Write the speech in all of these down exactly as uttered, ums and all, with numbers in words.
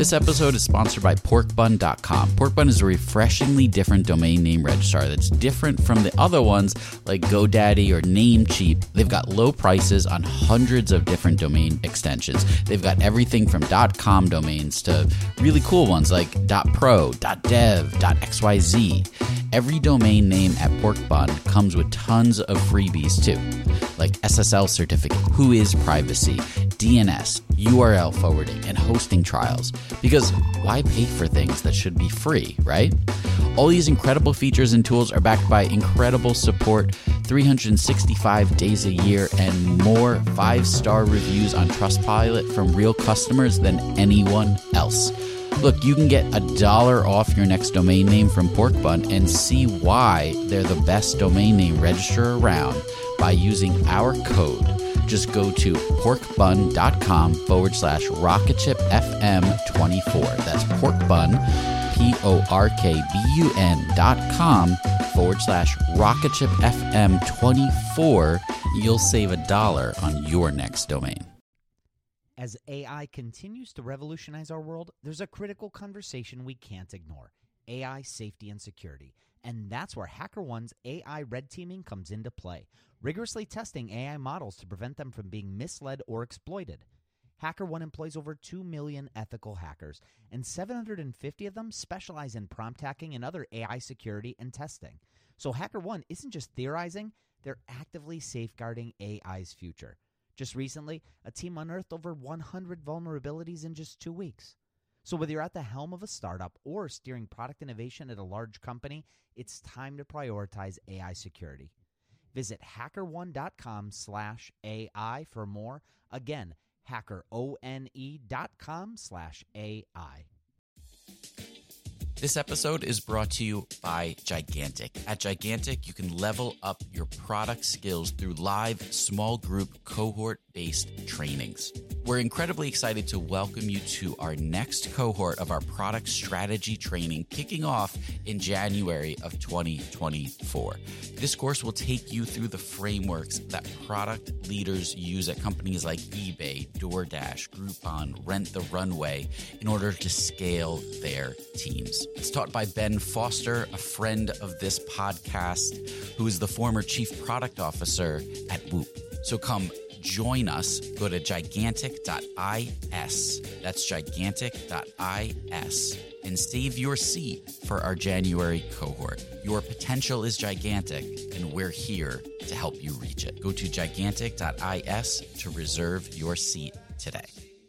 This episode is sponsored by pork bun dot com. Pork Bun is a refreshingly different domain name registrar that's different from the other ones like GoDaddy or Namecheap. They've got low prices on hundreds of different domain extensions. They've got everything from .com domains to really cool ones like .pro, .dev, .xyz. Every domain name at Porkbun comes with tons of freebies too, like S S L certificate, Whois privacy, D N S, U R L forwarding, and hosting trials. Because why pay for things that should be free, right? All these incredible features and tools are backed by incredible support, three hundred sixty-five days a year, and more five-star reviews on Trustpilot from real customers than anyone else. Look, you can get a dollar off your next domain name from Porkbun and see why they're the best domain name registrar around by using our code. Just go to porkbun.com forward slash rocketshipfm24. That's porkbun, P O R K B U N dot com forward slash rocketshipfm24. You'll save a dollar on your next domain. As A I continues to revolutionize our world, there's a critical conversation we can't ignore: A I safety and security. And that's where HackerOne's A I red teaming comes into play, rigorously testing A I models to prevent them from being misled or exploited. HackerOne employs over two million ethical hackers, and seven hundred fifty of them specialize in prompt hacking and other A I security and testing. So HackerOne isn't just theorizing, they're actively safeguarding A I's future. Just recently, a team unearthed over one hundred vulnerabilities in just two weeks. So whether you're at the helm of a startup or steering product innovation at a large company, it's time to prioritize A I security. Visit hackerone.com slash AI for more. Again, hackerone.com slash AI. This episode is brought to you by Gigantic. At Gigantic, you can level up your product skills through live, small group, cohort-based trainings. We're incredibly excited to welcome you to our next cohort of our product strategy training, kicking off in January of twenty twenty-four. This course will take you through the frameworks that product leaders use at companies like eBay, DoorDash, Groupon, Rent the Runway in order to scale their teams. It's taught by Ben Foster, a friend of this podcast, who is the former chief product officer at Whoop. So come join us. Go to gigantic dot is. That's gigantic dot is and save your seat for our January cohort. Your potential is gigantic, and we're here to help you reach it. Go to gigantic dot is to reserve your seat today.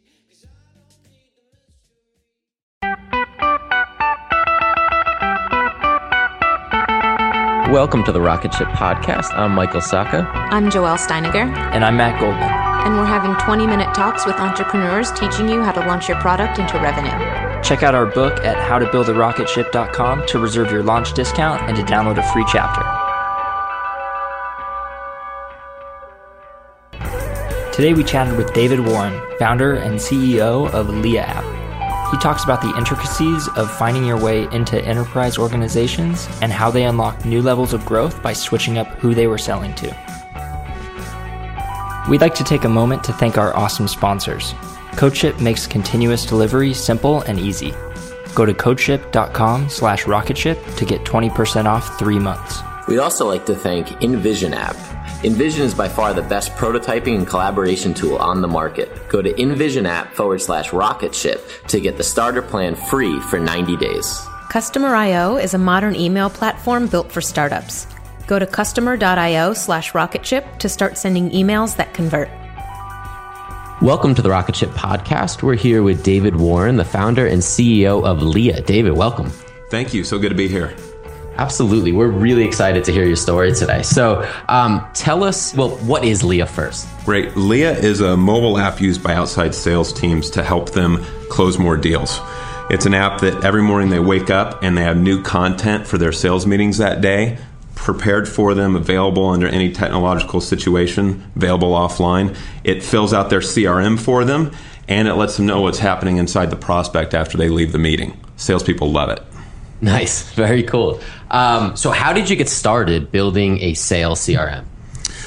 Welcome to the Rocket Ship Podcast. I'm Michael Sacca. I'm Joelle Steiniger. And I'm Matt Goldman. And we're having twenty-minute talks with entrepreneurs teaching you how to launch your product into revenue. Check out our book at how to build a rocket ship dot com to reserve your launch discount and to download a free chapter. Today we chatted with David Warren, founder and C E O of Leah App. He talks about the intricacies of finding your way into enterprise organizations and how they unlock new levels of growth by switching up who they were selling to. We'd like to take a moment to thank our awesome sponsors. CodeShip makes continuous delivery simple and easy. Go to codeship.com slash rocketship to get twenty percent off three months. We'd also like to thank InVision App. InVision is by far the best prototyping and collaboration tool on the market. Go to InVision App forward slash rocketship to get the starter plan free for ninety days. Customer dot io is a modern email platform built for startups. Go to customer dot io slash rocketship to start sending emails that convert. Welcome to the Rocket Ship Podcast. We're here with David Warren, the founder and C E O of Leah. David, welcome. Thank you. So good to be here. Absolutely. We're really excited to hear your story today. So um, tell us, well, what is Leah first? Great. Leah is a mobile app used by outside sales teams to help them close more deals. It's an app that every morning they wake up and they have new content for their sales meetings that day, prepared for them, available under any technological situation, available offline. It fills out their C R M for them, and it lets them know what's happening inside the prospect after they leave the meeting. Salespeople love it. Nice. Very cool. Um, so how did you get started building a sales C R M?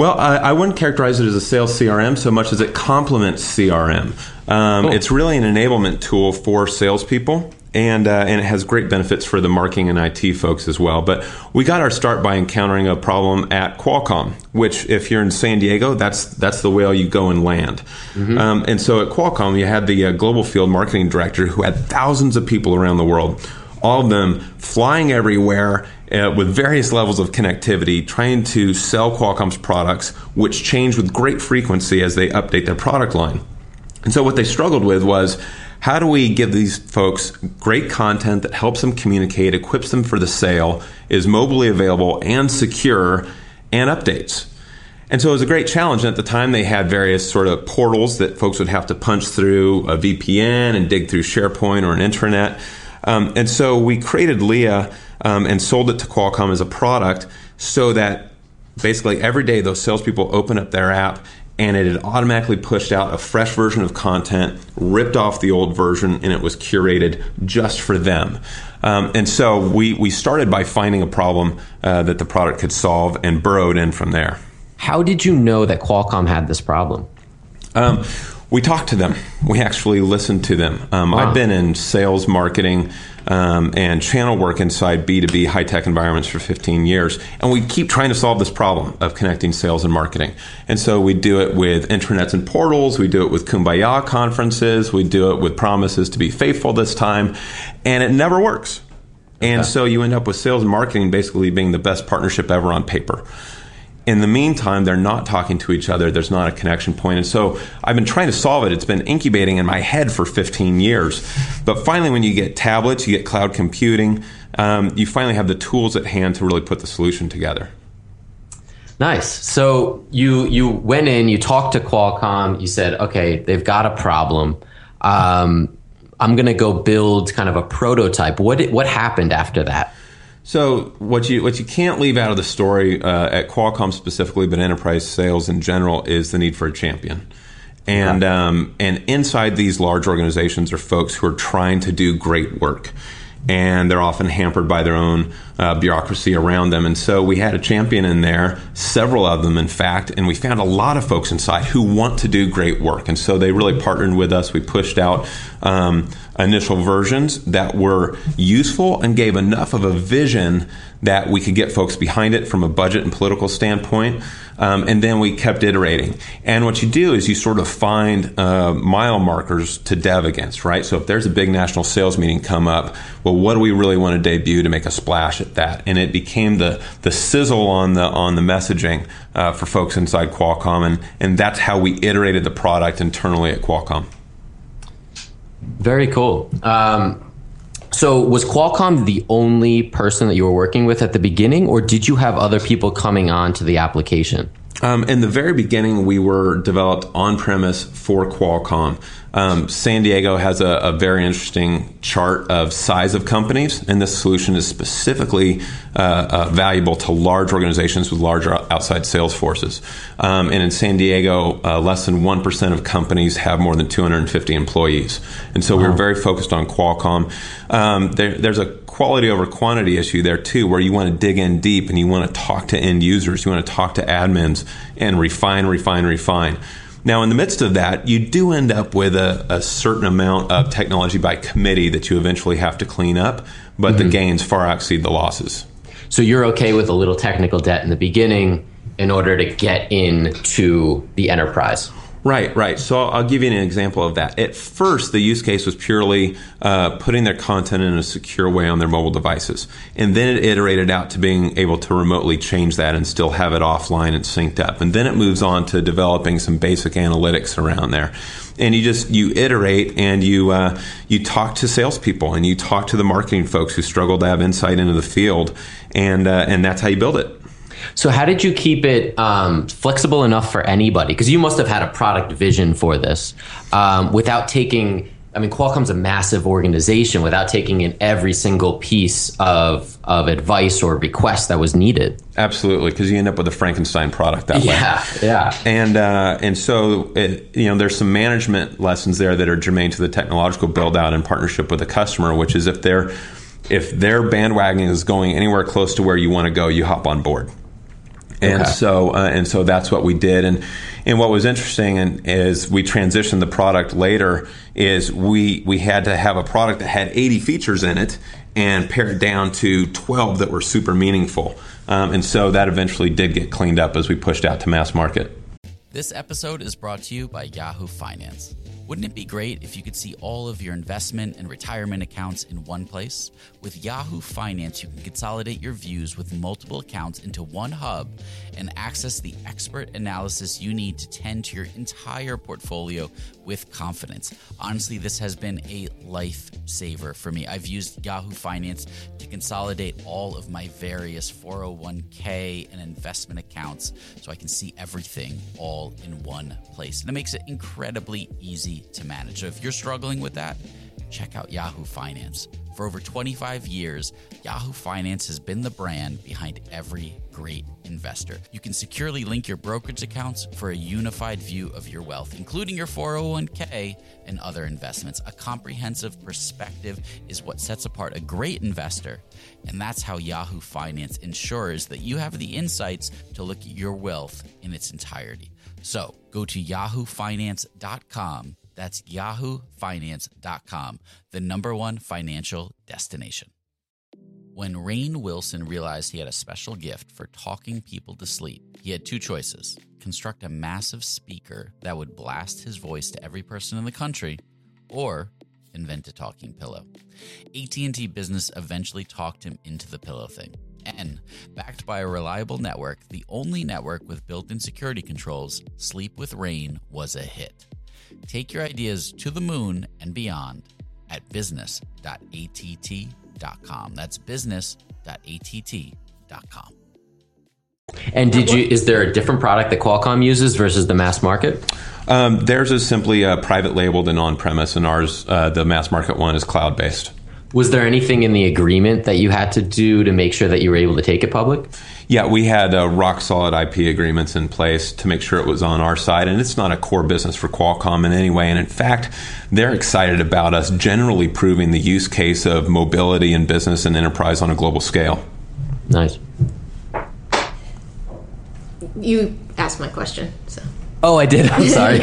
Well, I, I wouldn't characterize it as a sales C R M so much as it complements C R M. Um, cool. It's really an enablement tool for salespeople. And uh, and it has great benefits for the marketing and I T folks as well. But we got our start by encountering a problem at Qualcomm, which if you're in San Diego, that's that's the whale you go and land. Mm-hmm. Um, and so at Qualcomm, you had the uh, global field marketing director who had thousands of people around the world, all of them flying everywhere uh, with various levels of connectivity, trying to sell Qualcomm's products, which change with great frequency as they update their product line. And so what they struggled with was, how do we give these folks great content that helps them communicate, equips them for the sale, is mobilely available and secure, and updates? And so it was a great challenge. And at the time, they had various sort of portals that folks would have to punch through a V P N and dig through SharePoint or an intranet. Um, and so we created Leah um, and sold it to Qualcomm as a product so that basically every day those salespeople open up their app and it had automatically pushed out a fresh version of content, ripped off the old version, and it was curated just for them. Um, and so we, we started by finding a problem uh, that the product could solve and burrowed in from there. How did you know that Qualcomm had this problem? Um, we talked to them. We actually listened to them. Um, wow. I've been in sales, marketing, um, and channel work inside B two B high-tech environments for fifteen years, and we keep trying to solve this problem of connecting sales and marketing. And so we do it with intranets and portals, we do it with Kumbaya conferences, we do it with promises to be faithful this time, and it never works. And okay. so you end up with sales and marketing basically being the best partnership ever on paper. In the meantime, they're not talking to each other. There's not a connection point. And so I've been trying to solve it. It's been incubating in my head for fifteen years. But finally, when you get tablets, you get cloud computing, um, you finally have the tools at hand to really put the solution together. Nice. So you you went in, you talked to Qualcomm, you said, okay, they've got a problem. Um, I'm going to go build kind of a prototype. What what happened after that? So what you what you can't leave out of the story uh, at Qualcomm specifically, but enterprise sales in general, is the need for a champion. And right. um, and inside these large organizations are folks who are trying to do great work, and they're often hampered by their own uh, bureaucracy around them. And so we had a champion in there, several of them, in fact, and we found a lot of folks inside who want to do great work. And so they really partnered with us. We pushed out um, initial versions that were useful and gave enough of a vision that we could get folks behind it from a budget and political standpoint. Um, and then we kept iterating. And what you do is you sort of find uh, mile markers to dev against, right? So if there's a big national sales meeting come up, well, what do we really want to debut to make a splash at that? And it became the the sizzle on the on the messaging uh, for folks inside Qualcomm, and and that's how we iterated the product internally at Qualcomm. Very cool. Um, so was Qualcomm the only person that you were working with at the beginning, or did you have other people coming on to the application? Um, in the very beginning, we were developed on-premise for Qualcomm. Um, San Diego has a, a very interesting chart of size of companies, and this solution is specifically uh, uh, valuable to large organizations with larger outside sales forces. Um, and in San Diego, uh, less than one percent of companies have more than two hundred fifty employees. And so wow. we were very focused on Qualcomm. Um, there, there's a quality over quantity issue there too, where you want to dig in deep and you want to talk to end users, you want to talk to admins and refine, refine, refine. Now, in the midst of that, you do end up with a, a certain amount of technology by committee that you eventually have to clean up, but mm-hmm. the gains far exceed the losses. So you're okay with a little technical debt in the beginning in order to get into the enterprise? Right, right. So I'll give you an example of that. At first, the use case was purely uh, putting their content in a secure way on their mobile devices. And then it iterated out to being able to remotely change that and still have it offline and synced up. And then it moves on to developing some basic analytics around there. And you just, you iterate and you uh, you talk to salespeople and you talk to the marketing folks who struggle to have insight into the field. And uh, and that's how you build it. So how did you keep it um, flexible enough for anybody? Because you must have had a product vision for this um, without taking, I mean, Qualcomm's a massive organization, without taking in every single piece of of advice or request that was needed. Absolutely, because you end up with a Frankenstein product that yeah, way. Yeah, yeah. And, uh, and so, it, you know, there's some management lessons there that are germane to the technological build out in partnership with the customer, which is if they're, if their bandwagon is going anywhere close to where you want to go, you hop on board. And Okay. so, uh, and so that's what we did. And and what was interesting, and as we transitioned the product later, is we we had to have a product that had eighty features in it, and pare it down to twelve that were super meaningful. Um, and so that eventually did get cleaned up as we pushed out to mass market. This episode is brought to you by Yahoo Finance. Wouldn't it be great if you could see all of your investment and retirement accounts in one place? With Yahoo Finance, you can consolidate your views with multiple accounts into one hub and access the expert analysis you need to tend to your entire portfolio with confidence. Honestly, this has been a lifesaver for me. I've used Yahoo Finance to consolidate all of my various four oh one k and investment accounts so I can see everything all in one place. And it makes it incredibly easy to manage. So if you're struggling with that, check out Yahoo Finance. For over twenty-five years, Yahoo Finance has been the brand behind every great investor. You can securely link your brokerage accounts for a unified view of your wealth, including your four oh one k and other investments. A comprehensive perspective is what sets apart a great investor, and that's how Yahoo Finance ensures that you have the insights to look at your wealth in its entirety. So go to yahoo finance dot com. That's yahoo finance dot com, the number one financial destination. When Rainn Wilson realized he had a special gift for talking people to sleep, he had two choices: construct a massive speaker that would blast his voice to every person in the country, or invent a talking pillow. A T and T Business eventually talked him into the pillow thing. And, backed by a reliable network, the only network with built-in security controls, Sleep with Rainn was a hit. Take your ideas to the moon and beyond at business dot a t t dot com. That's business dot a t t dot com. And did you? Is there a different product that Qualcomm uses versus the mass market? Um, theirs is simply uh, private labeled and on-premise, and ours, uh, the mass market one, is cloud-based. Was there anything in the agreement that you had to do to make sure that you were able to take it public? Yeah, we had uh, rock-solid I P agreements in place to make sure it was on our side, and it's not a core business for Qualcomm in any way. And in fact, they're excited about us generally proving the use case of mobility in business and enterprise on a global scale. Nice. You asked my question, so. Oh, I did. I'm sorry.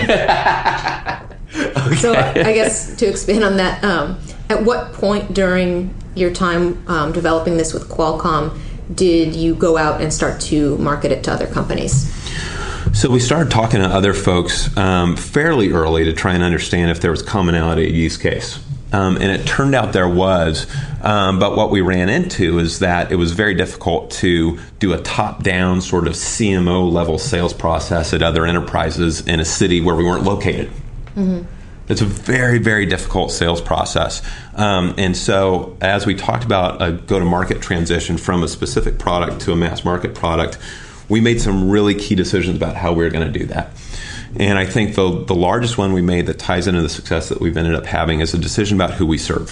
Okay. So I guess to expand on that, um, at what point during your time um, developing this with Qualcomm did you go out and start to market it to other companies? So we started talking to other folks um, fairly early to try and understand if there was commonality of use case. Um, and it turned out there was, um, but what we ran into is that it was very difficult to do a top-down sort of C M O level sales process at other enterprises in a city where we weren't located. Mm-hmm. It's a very, very difficult sales process. Um, and so as we talked about a go-to-market transition from a specific product to a mass market product, we made some really key decisions about how we were going to do that. And I think the, the largest one we made that ties into the success that we've ended up having is a decision about who we serve.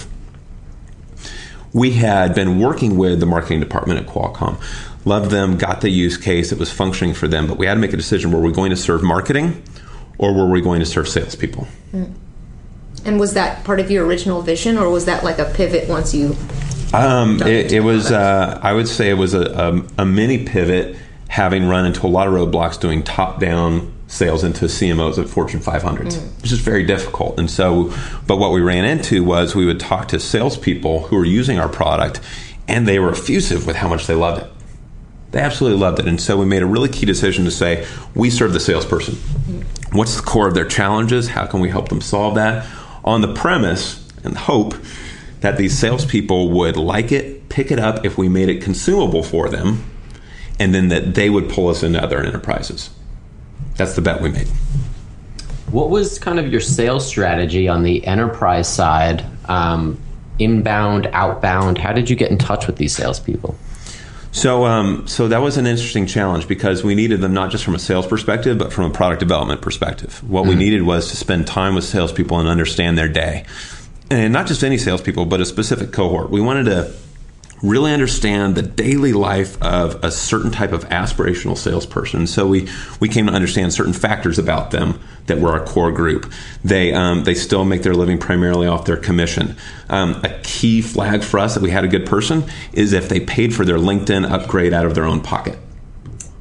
We had been working with the marketing department at Qualcomm, loved them, got the use case, it was functioning for them, but we had to make a decision: were we going to serve marketing or were we going to serve salespeople? Mm. And was that part of your original vision, or was that like a pivot once you... Um, it, it was, uh, I would say it was a, a, a mini pivot, having run into a lot of roadblocks doing top-down sales into C M Os at Fortune five hundreds, mm. which is very difficult. And so, but what we ran into was we would talk to salespeople who were using our product, and they were effusive with how much they loved it. They absolutely loved it. And so we made a really key decision to say, we serve the salesperson. Mm. What's the core of their challenges? How can we help them solve that? On the premise and hope that these salespeople would like it, pick it up if we made it consumable for them, and then that they would pull us into other enterprises. That's the bet we made. What was kind of your sales strategy on the enterprise side? Um, inbound, outbound? How did you get in touch with these salespeople? So, um, so that was an interesting challenge because we needed them not just from a sales perspective, but from a product development perspective. What mm-hmm. we needed was to spend time with salespeople and understand their day. And not just any salespeople, but a specific cohort. We wanted to really understand the daily life of a certain type of aspirational salesperson. So we, we came to understand certain factors about them that were our core group. They um, they still make their living primarily off their commission. Um, a key flag for us that we had a good person is if they paid for their LinkedIn upgrade out of their own pocket.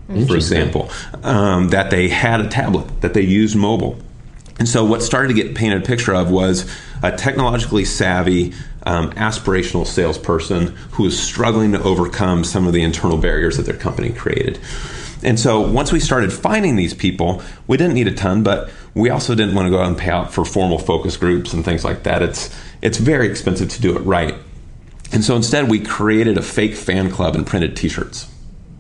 for example, um, that they had a tablet, that they used mobile. And so what started to get painted a picture of was a technologically savvy, um, aspirational salesperson who was struggling to overcome some of the internal barriers that their company created. And so once we started finding these people, we didn't need a ton, but we also didn't want to go out and pay out for formal focus groups and things like that. It's it's very expensive to do it right. And so instead we created a fake fan club and printed t-shirts.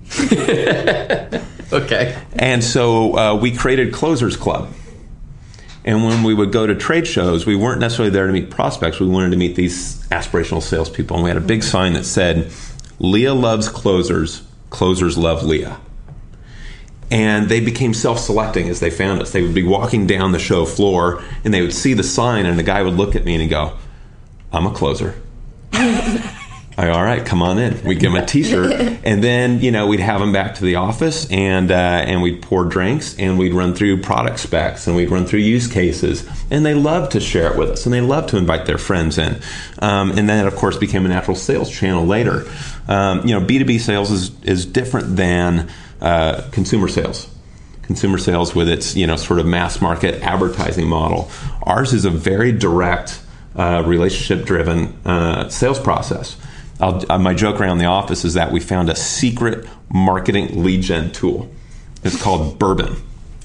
Okay. And so uh, we created Closers Club. And when we would go to trade shows, we weren't necessarily there to meet prospects. We wanted to meet these aspirational salespeople. And we had a big sign that said, Leah loves closers, closers love Leah. And they became self-selecting as they found us. They would be walking down the show floor, and they would see the sign, and the guy would look at me and he'd go, I'm a closer. I, all right, come on in. We'd give them a t-shirt, and then, you know, we'd have them back to the office, and uh, and we'd pour drinks, and we'd run through product specs, and we'd run through use cases, and they loved to share it with us, and they loved to invite their friends in. Um, and then, of course, became a natural sales channel later. Um, you know, B two B sales is, is different than uh, consumer sales. Consumer sales with its, you know, sort of mass market advertising model. Ours is a very direct, uh, relationship-driven uh, sales process. I'll, uh, my joke around the office is that we found a secret marketing lead gen tool. It's called Bourbon.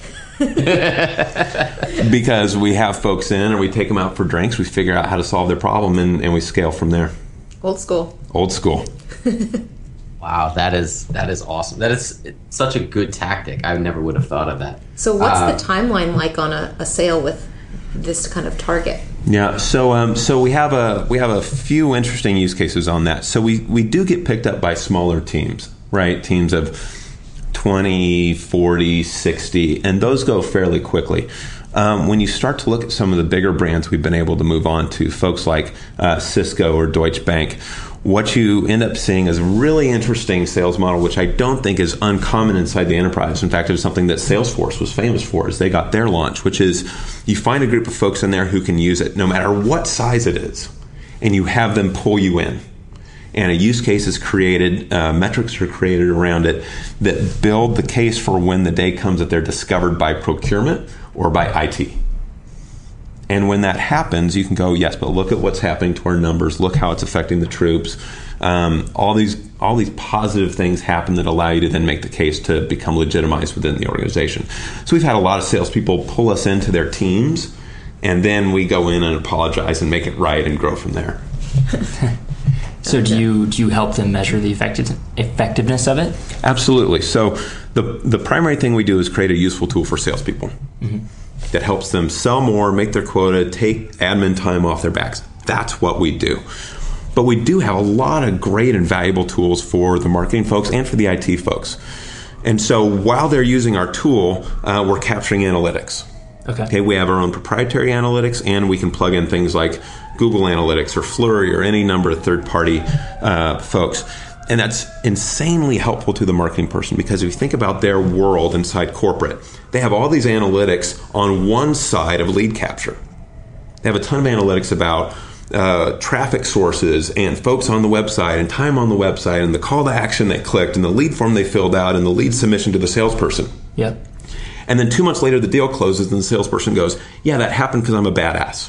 Because we have folks in and we take them out for drinks, we figure out how to solve their problem, and, and we scale from there. Old school. Old school. Wow, that is that is awesome. That is such a good tactic. I never would have thought of that. So what's Uh, the timeline like on a, a sale with this kind of target? Yeah, so um, so we have a we have a few interesting use cases on that. So we, we do get picked up by smaller teams, right? Teams of twenty, forty, sixty, and those go fairly quickly. Um, when you start to look at some of the bigger brands we've been able to move on to, folks like uh, Cisco or Deutsche Bank, what you end up seeing is a really interesting sales model, which I don't think is uncommon inside the enterprise. In fact, it was something that Salesforce was famous for as they got their launch, which is you find a group of folks in there who can use it no matter what size it is, and you have them pull you in. And a use case is created, uh, metrics are created around it that build the case for when the day comes that they're discovered by procurement or by I T. And when that happens, you can go, yes, but look at what's happening to our numbers. Look how it's affecting the troops. Um, all these all these positive things happen that allow you to then make the case to become legitimized within the organization. So we've had a lot of salespeople pull us into their teams, and then we go in and apologize and make it right and grow from there. So do you do you help them measure the effective, effectiveness of it? Absolutely. So the the primary thing we do is create a useful tool for salespeople. Mm-hmm. That helps them sell more, make their quota, take admin time off their backs. That's what we do. But we do have a lot of great and valuable tools for the marketing folks and for the I T folks. And so while they're using our tool, uh, we're capturing analytics. Okay. Okay. We have our own proprietary analytics, and we can plug in things like Google Analytics or Flurry or any number of third-party uh, folks. And that's insanely helpful to the marketing person, because if you think about their world inside corporate, they have all these analytics on one side of lead capture. They have a ton of analytics about uh, traffic sources and folks on the website and time on the website and the call to action they clicked and the lead form they filled out and the lead submission to the salesperson. Yep. And then two months later, the deal closes and the salesperson goes, yeah, that happened because I'm a badass.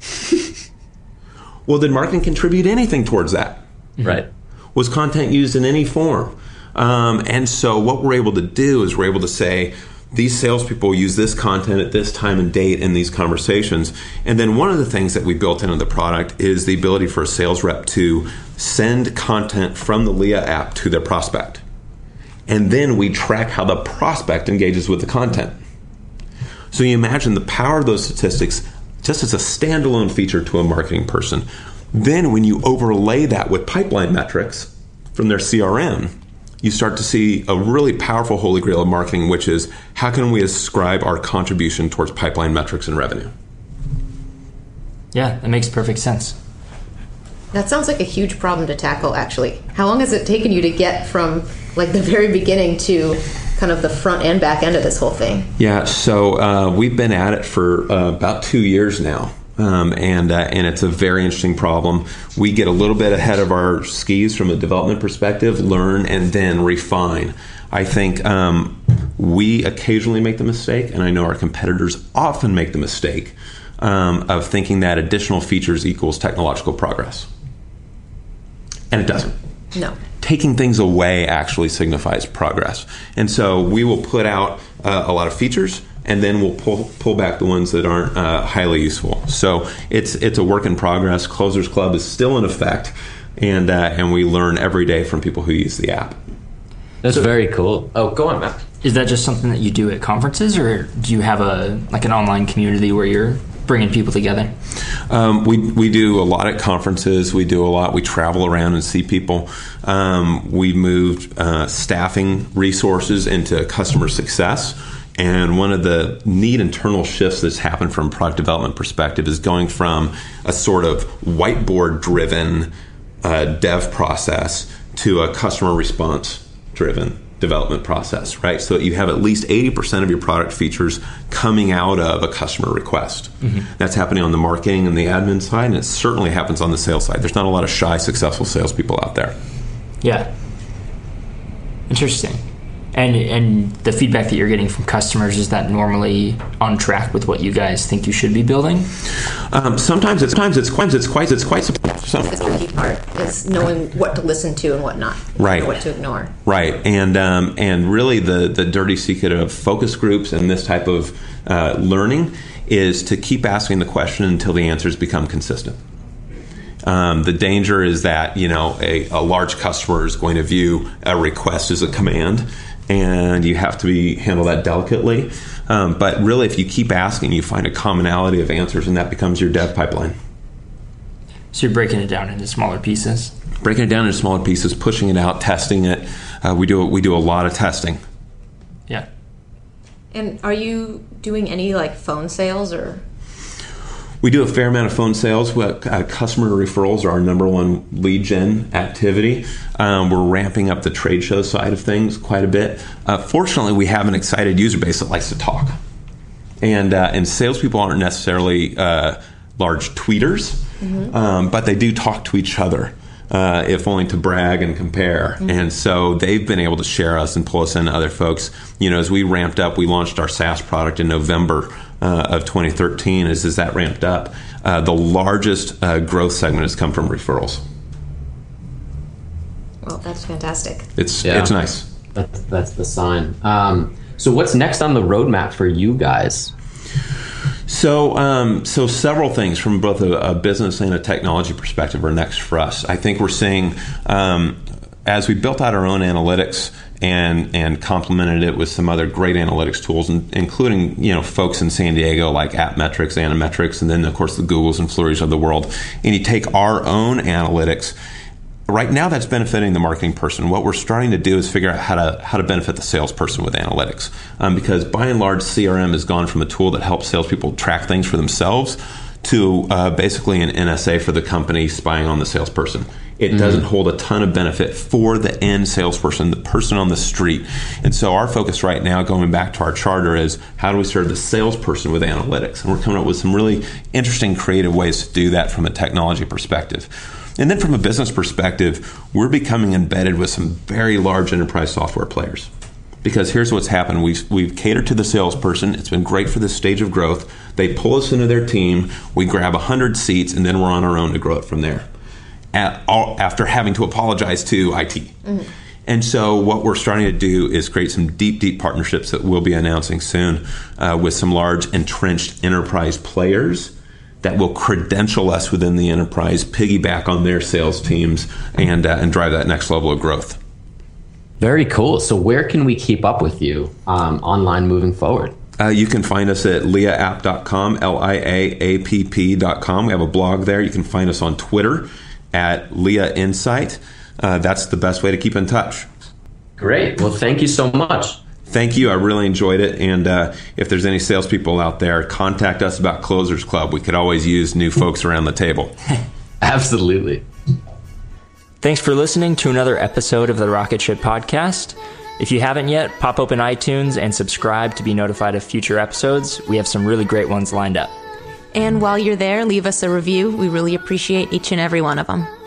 Well, did marketing contribute anything towards that? Right. Was content used in any form? Um, and so what we're able to do is we're able to say, these salespeople use this content at this time and date in these conversations. And then one of the things that we built into the product is the ability for a sales rep to send content from the Leah app to their prospect. And then we track how the prospect engages with the content. So you imagine the power of those statistics just as a standalone feature to a marketing person. Then when you overlay that with pipeline metrics from their C R M, you start to see a really powerful holy grail of marketing, which is how can we ascribe our contribution towards pipeline metrics and revenue? Yeah, that makes perfect sense. That sounds like a huge problem to tackle, actually. How long has it taken you to get from like the very beginning to kind of the front and back end of this whole thing? Yeah, so uh, we've been at it for uh, about two years now. Um, and uh, and it's a very interesting problem. We get a little bit ahead of our skis from a development perspective, learn and then refine. I think um, we occasionally make the mistake, and I know our competitors often make the mistake um, of thinking that additional features equals technological progress. And it doesn't. No. Taking things away actually signifies progress. And so we will put out uh, a lot of features, and then we'll pull pull back the ones that aren't uh, highly useful. So it's it's a work in progress. Closers Club is still in effect, and uh, and we learn every day from people who use the app. That's so, very cool. Oh, go on, Matt. Is that just something that you do at conferences, or do you have a like an online community where you're bringing people together? Um, we we do a lot at conferences. We do a lot. We travel around and see people. Um, we moved uh, staffing resources into customer success. And one of the neat internal shifts that's happened from a product development perspective is going from a sort of whiteboard-driven uh, dev process to a customer response-driven development process, right? So you have at least eighty percent of your product features coming out of a customer request. Mm-hmm. That's happening on the marketing and the admin side, and it certainly happens on the sales side. There's not a lot of shy, successful salespeople out there. Yeah. Interesting. And and the feedback that you're getting from customers, is that normally on track with what you guys think you should be building? Um, sometimes it's sometimes it's quite it's quite it's quite some, That's the key part, is knowing what to listen to and what not, right? Or what to ignore, right? And um, and really the the dirty secret of focus groups and this type of uh, learning is to keep asking the question until the answers become consistent. Um, the danger is that, you know, a, a large customer is going to view a request as a command, and you have to be handle that delicately. Um, but really, if you keep asking, you find a commonality of answers, and that becomes your dev pipeline. So you're breaking it down into smaller pieces? Breaking it down into smaller pieces, pushing it out, testing it. Uh, we do we do a lot of testing. Yeah. And are you doing any like phone sales or? We do a fair amount of phone sales. Uh, customer referrals are our number one lead gen activity. Um, we're ramping up the trade show side of things quite a bit. Uh, fortunately, we have an excited user base that likes to talk. And uh, and salespeople aren't necessarily uh, large tweeters, mm-hmm. um, but they do talk to each other, uh, if only to brag and compare. Mm-hmm. And so they've been able to share us and pull us into other folks. You know, as we ramped up, we launched our SaaS product in November Uh, of twenty thirteen. As, as that ramped up, uh, the largest uh, growth segment has come from referrals. Well, that's fantastic. It's yeah. it's nice. That's, that's the sign. Um, so what's next on the roadmap for you guys? So, um, so several things from both a, a business and a technology perspective are next for us. I think we're seeing, um, as we built out our own analytics and and complemented it with some other great analytics tools, including, you know, folks in San Diego like AppMetrics, Animetrics, and then of course the Googles and Flurries of the world. And you take our own analytics. Right now, that's benefiting the marketing person. What we're starting to do is figure out how to how to benefit the salesperson with analytics, um, because by and large, C R M has gone from a tool that helps salespeople track things for themselves to uh, basically an N S A for the company spying on the salesperson. It mm-hmm. doesn't hold a ton of benefit for the end salesperson, the person on the street. And so our focus right now, going back to our charter, is how do we serve the salesperson with analytics? And we're coming up with some really interesting, creative ways to do that from a technology perspective. And then from a business perspective, we're becoming embedded with some very large enterprise software players. Because here's what's happened. We've, we've catered to the salesperson. It's been great for this stage of growth. They pull us into their team. We grab one hundred seats, and then we're on our own to grow it from there, At all, after having to apologize to I T. Mm-hmm. And so what we're starting to do is create some deep, deep partnerships that we'll be announcing soon uh, with some large entrenched enterprise players that will credential us within the enterprise, piggyback on their sales teams, and uh, and drive that next level of growth. Very cool. So where can we keep up with you um, online moving forward? Uh, you can find us at lia app dot com, L I A A P P dot com. We have a blog there. You can find us on Twitter at Lia Insight. Uh, that's the best way to keep in touch. Great. Well, thank you so much. Thank you. I really enjoyed it. And uh, if there's any salespeople out there, contact us about Closers Club. We could always use new folks around the table. Absolutely. Thanks for listening to another episode of the Rocket Ship Podcast. If you haven't yet, pop open iTunes and subscribe to be notified of future episodes. We have some really great ones lined up. And while you're there, leave us a review. We really appreciate each and every one of them.